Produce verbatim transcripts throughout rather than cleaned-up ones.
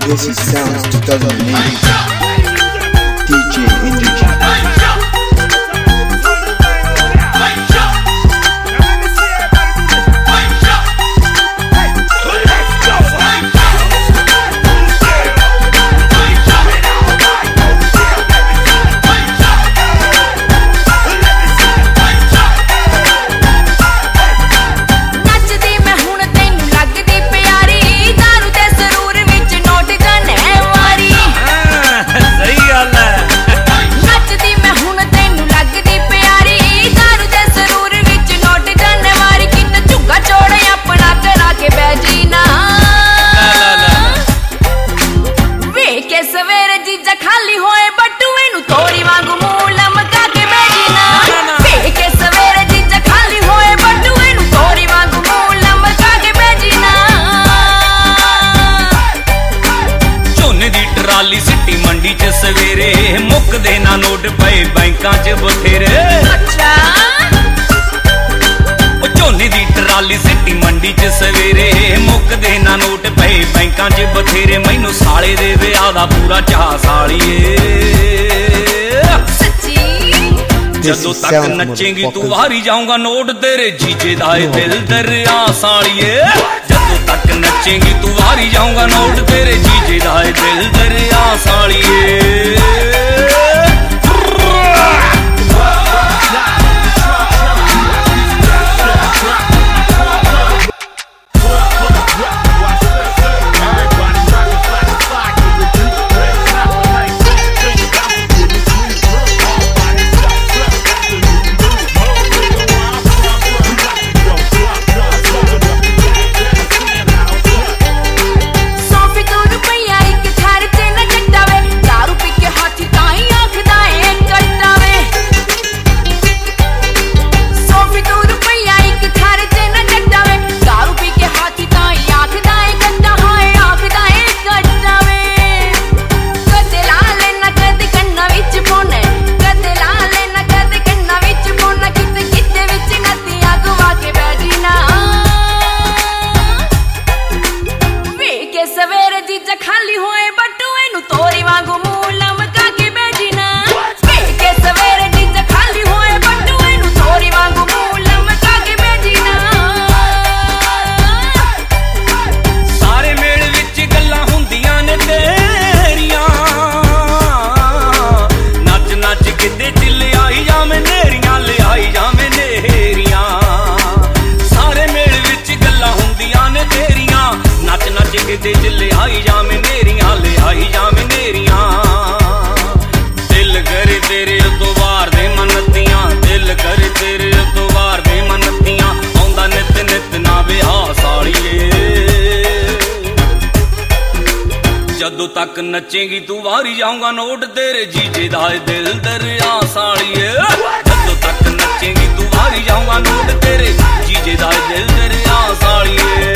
This is Sounds twenty eight. D J Indie. City मंडी च सवेरे मुकदे ना नोट पे बैंकां च बथेरे। अच्छा झोने दी ट्राली सिटी मंडी च सवेरे मुकदे ना नोट पे बैंकां च बथेरे। मैनू साले दे विआह दा पूरा चाह सालिए जदों तक नचेंगी तू वारी जाऊंगा नोट तेरे जीजे दा दिल दरिया सालिए। जदों तक नचेंगी तू वारी जाऊंगा नोट तेरे जीजे दा दिल दरिया सालिए। ले आई जा में नेरियां ले आई जा में नेरियां। दिल करे तेरे तो वार दे मनतियां दिल करे तेरे तो वार दे मनतियां। आउंदा नित नित ना विआह सालिए जदों तक नचेंगी तू वारी जाऊंगा नोट तेरे जीजे दा दिल दरिया सालिए। जदों तक नचेंगी तू वारी जाऊंगा नोट तेरे जीजे दा दिल दरिया सालिए।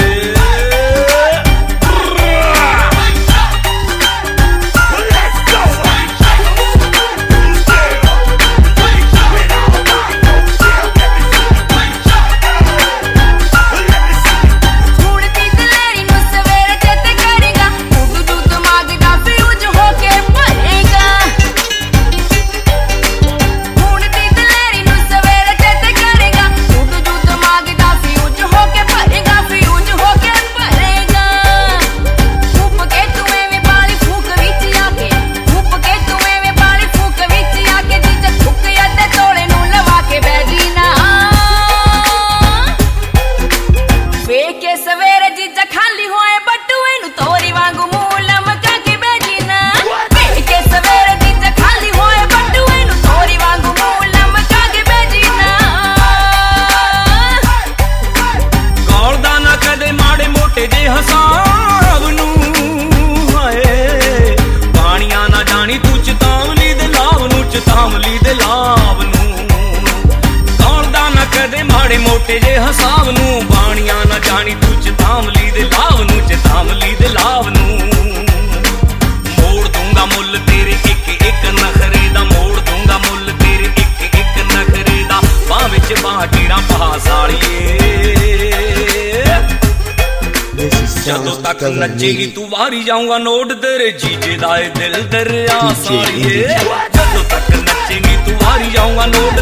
मोटे जे हसाब नू बाणियां ना जानी तू चतामली दे लाव नू चतामली दे लाव नू। मोड़ दूंगा मुल तेरे एक एक नखरे दा मोड़ दूंगा मुल तेरे एक एक नखरे दा। बां विच बां टीड़ा पा सालिए। ਜਦੋਂ ਤੱਕ ਨੱਚੇਗੀ ਤੂੰ ਵਾਰੀ ਜਾਊਂਗਾ ਨੋਟ ਤੇਰੇ ਜੀਜੇ ਦਾ ਏ ਦਿਲ ਦਰਿਆ ਸਾਲੀਏ ਜਦੋਂ ਤੱਕ ਨੱਚੇਗੀ ਤੂੰ ਵਾਰੀ ਜਾਊਂਗਾ ਨੋਟ